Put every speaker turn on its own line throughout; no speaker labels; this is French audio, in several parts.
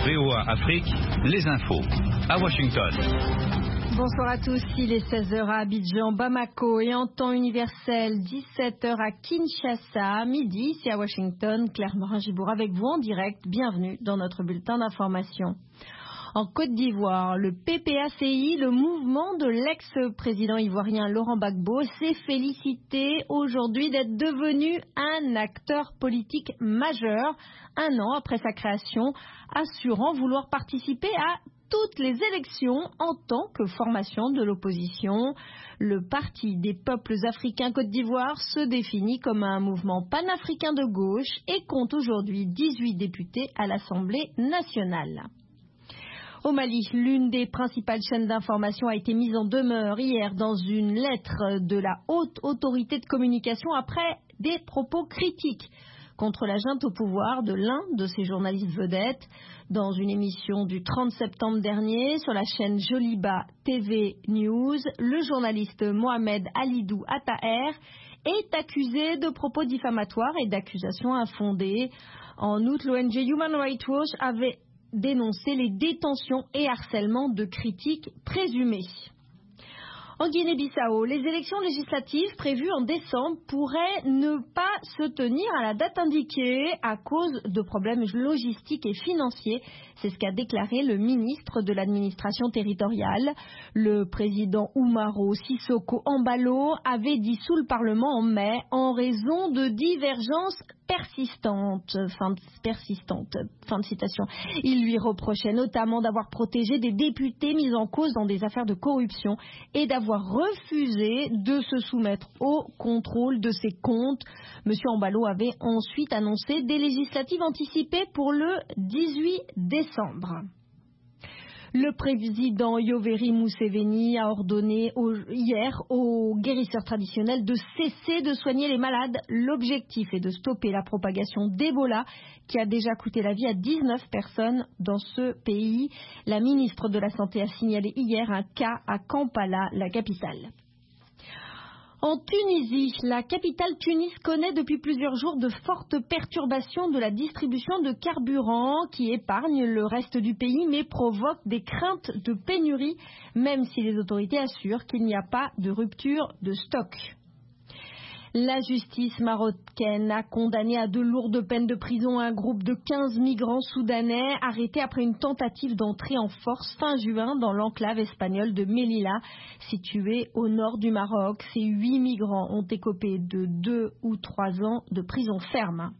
VOA Afrique, les infos. À Washington.
Bonsoir à tous, il est 16h à Abidjan, Bamako et en temps universel, 17h à Kinshasa, midi, c'est à Washington. Claire Morin-Gibour avec vous en direct, bienvenue dans notre bulletin d'information. En Côte d'Ivoire, le PPACI, le mouvement de l'ex-président ivoirien Laurent Gbagbo, s'est félicité aujourd'hui d'être devenu un acteur politique majeur, un an après sa création, assurant vouloir participer à toutes les élections en tant que formation de l'opposition. Le Parti des peuples africains Côte d'Ivoire se définit comme un mouvement panafricain de gauche et compte aujourd'hui 18 députés à l'Assemblée nationale. Au Mali, l'une des principales chaînes d'information a été mise en demeure hier dans une lettre de la haute autorité de communication après des propos critiques contre la junte au pouvoir de l'un de ses journalistes vedettes. Dans une émission du 30 septembre dernier sur la chaîne Joliba TV News, le journaliste Mohamed Alidou Attaher est accusé de propos diffamatoires et d'accusations infondées. En août, l'ONG Human Rights Watch avait dénoncer les détentions et harcèlements de critiques présumés. En Guinée-Bissau, les élections législatives prévues en décembre pourraient ne pas se tenir à la date indiquée à cause de problèmes logistiques et financiers. C'est ce qu'a déclaré le ministre de l'administration territoriale. Le président Umaro Sissoko Embalo avait dissous le Parlement en mai en raison de divergences persistantes. Fin de citation. Il lui reprochait notamment d'avoir protégé des députés mis en cause dans des affaires de corruption et d'avoir refusé de se soumettre au contrôle de ses comptes. Monsieur Embalo avait ensuite annoncé des législatives anticipées pour le 18 décembre. Le président Yoweri Museveni a ordonné hier aux guérisseurs traditionnels de cesser de soigner les malades. L'objectif est de stopper la propagation d'Ebola qui a déjà coûté la vie à 19 personnes dans ce pays. La ministre de la Santé a signalé hier un cas à Kampala, la capitale. En Tunisie, la capitale Tunis connaît depuis plusieurs jours de fortes perturbations de la distribution de carburant qui épargnent le reste du pays mais provoquent des craintes de pénurie, même si les autorités assurent qu'il n'y a pas de rupture de stock. La justice marocaine a condamné à de lourdes peines de prison un groupe de 15 migrants soudanais arrêtés après une tentative d'entrée en force fin juin dans l'enclave espagnole de Melilla, située au nord du Maroc. Ces 8 migrants ont écopé de 2 ou 3 ans de prison ferme.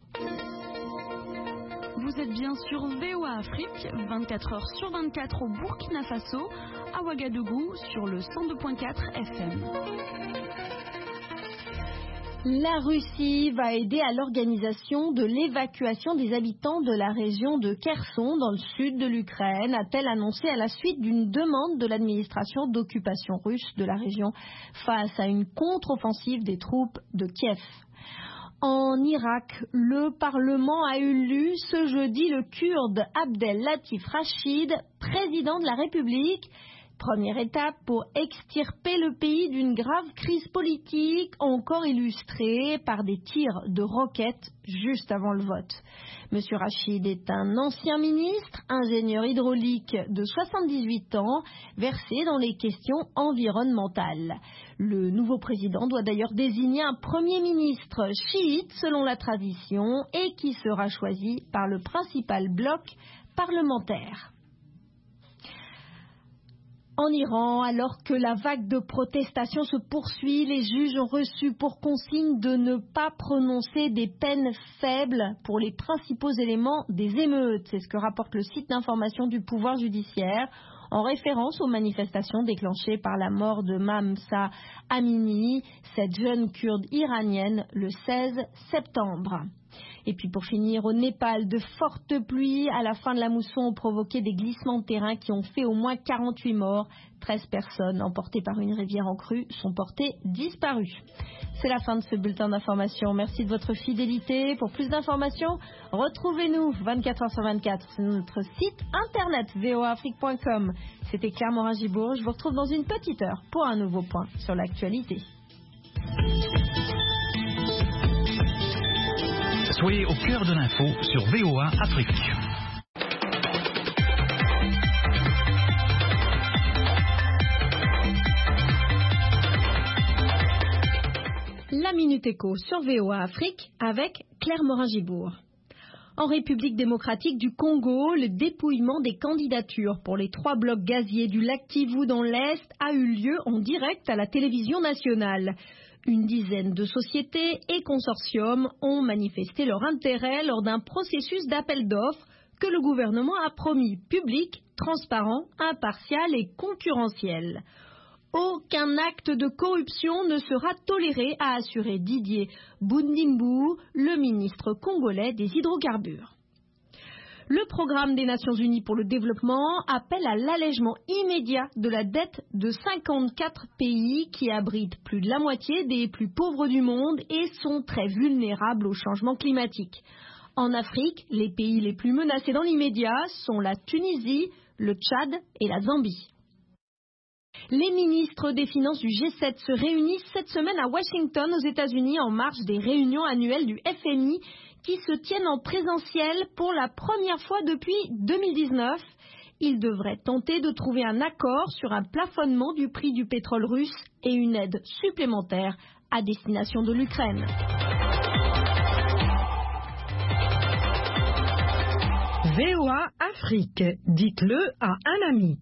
Vous êtes bien sur VOA Afrique, 24 heures sur 24 au Burkina Faso, à Ouagadougou sur le 102.4 FM.
La Russie va aider à l'organisation de l'évacuation des habitants de la région de Kherson dans le sud de l'Ukraine, a-t-elle annoncé à la suite d'une demande de l'administration d'occupation russe de la région face à une contre-offensive des troupes de Kiev. En Irak, le Parlement a élu ce jeudi le Kurde Abdel Latif Rachid, président de la République. Première étape pour extirper le pays d'une grave crise politique, encore illustrée par des tirs de roquettes juste avant le vote. Monsieur Rachid est un ancien ministre, ingénieur hydraulique de 78 ans, versé dans les questions environnementales. Le nouveau président doit d'ailleurs désigner un premier ministre chiite selon la tradition et qui sera choisi par le principal bloc parlementaire. En Iran, alors que la vague de protestations se poursuit, les juges ont reçu pour consigne de ne pas prononcer des peines faibles pour les principaux éléments des émeutes. C'est ce que rapporte le site d'information du pouvoir judiciaire en référence aux manifestations déclenchées par la mort de Mahsa Amini, cette jeune kurde iranienne, le 16 septembre. Et puis pour finir, au Népal, de fortes pluies à la fin de la mousson ont provoqué des glissements de terrain qui ont fait au moins 48 morts. 13 personnes emportées par une rivière en crue sont portées disparues. C'est la fin de ce bulletin d'information. Merci de votre fidélité. Pour plus d'informations, retrouvez-nous 24 heures sur 24 sur notre site internet voaafrique.com. C'était Claire Morin-Gibour. Je vous retrouve dans une petite heure pour un nouveau point sur l'actualité.
Soyez au cœur de l'info sur VOA Afrique.
C'est Écho sur VOA Afrique avec Claire Morin-Gibourg. En République démocratique du Congo, le dépouillement des candidatures pour les 3 blocs gaziers du lac Kivu dans l'Est a eu lieu en direct à la télévision nationale. Une dizaine de sociétés et consortiums ont manifesté leur intérêt lors d'un processus d'appel d'offres que le gouvernement a promis public, transparent, impartial et concurrentiel. Aucun acte de corruption ne sera toléré, a assuré Didier Bundimbu, le ministre congolais des hydrocarbures. Le programme des Nations Unies pour le développement appelle à l'allègement immédiat de la dette de 54 pays qui abritent plus de la moitié des plus pauvres du monde et sont très vulnérables au changement climatique. En Afrique, les pays les plus menacés dans l'immédiat sont la Tunisie, le Tchad et la Zambie. Les ministres des Finances du G7 se réunissent cette semaine à Washington, aux États-Unis, en marge des réunions annuelles du FMI qui se tiennent en présentiel pour la première fois depuis 2019. Ils devraient tenter de trouver un accord sur un plafonnement du prix du pétrole russe et une aide supplémentaire à destination de l'Ukraine.
VOA Afrique, dites-le à un ami.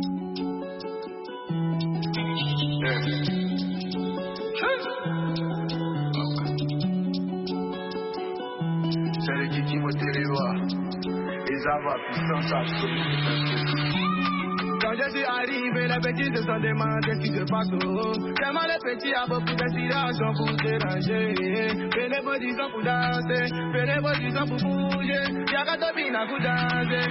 C'est le Kiki Moterewa, les avoirs puissance absolue. Quand je suis arrivé, les petits se sont demandé ce qui se passe. Tellement les petits a beaucoup d'inspiration pour déranger. Fais les bodies pour danser, fais les bodies pour bouger. Y'a qu'à Tobina pour danser.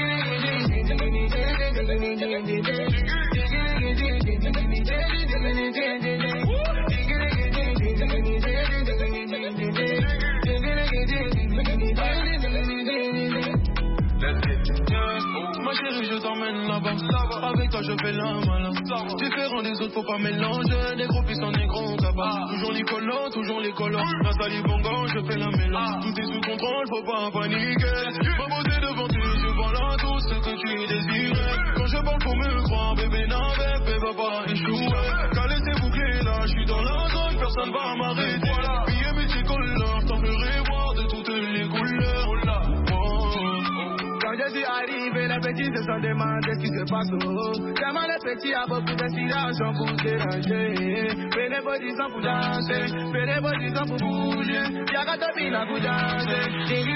Ma chérie, je t'emmène là-bas. Avec toi, je fais la malin. Différent des autres, faut pas mélanger. Des gros puissants, des gros cabas. Toujours les collants, toujours les collants. Grâce à les bongos, je fais la mélange. Tout est sous contrôle, faut pas paniquer. Ma beauté devant tes yeux, voilà tout ce que tu désirais. Quand je parle, faut me croire, bébé n'avait fait, va pas échouer. Calé, c'est bouclé, là, je suis dans la zone, personne va m'arrêter. Billets multicolores, t'en ferai voir de toutes les couleurs.
Quand je suis arrivé, les petits se sont demandé ce qui se passe. Tellement les petits a beaucoup d'inspiration pour déranger. Fais les bodies pour danser, fais les bodies pour bouger. Y'a qu'à Tobina pour danser.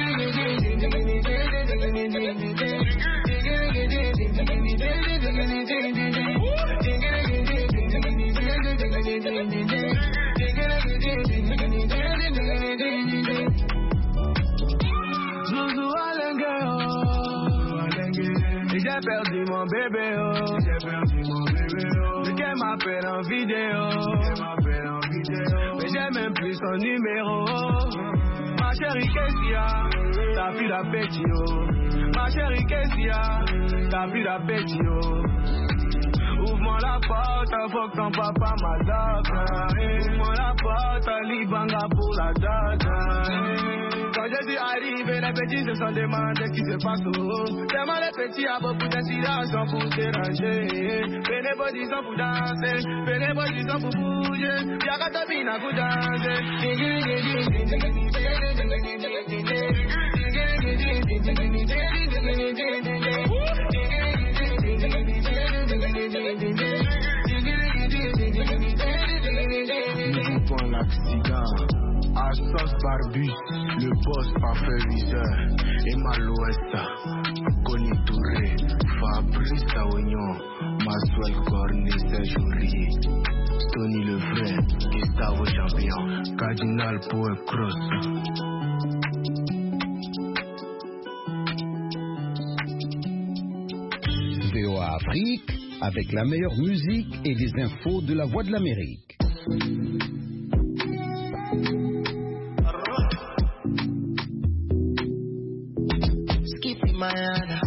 Zouzou Alengue. J'ai perdu mon bébé, oh. J'ai perdu mon bébé, oh. Le gars m'appelle en vidéo. Mais j'ai même plus son numéro. Ma chérie, qu'est-ce qu'il y a? T'as vu la petit, oh. Ma chérie, qu'est-ce qu'il y a? T'as vu la petit, oh. Ouvre-moi la porte, faut que ton papa m'adopte. Ouvre-moi la porte, Libanga pour la date. Quand je suis arrivé, les petits se sont demandé ce qui se passe. Tellement les petits a beaucoup d'inspiration pour déranger. Fais les bodies pour danser, fais les bodies pour bouger. Y'a qu'à Tobina pour danser. Nous coupons l'accident. Assos Barbus, le boss parfait viseur. Emma Ouesta, Connie Touré, Fabrice Taognon, Maswell Cornet, Serge Ourier, Tony le vrai, Gustavo Champion, Cardinal Poe Cross.
VOA Afrique, avec la meilleure musique et les infos de la Voix de l'Amérique.
Skippy Mayana,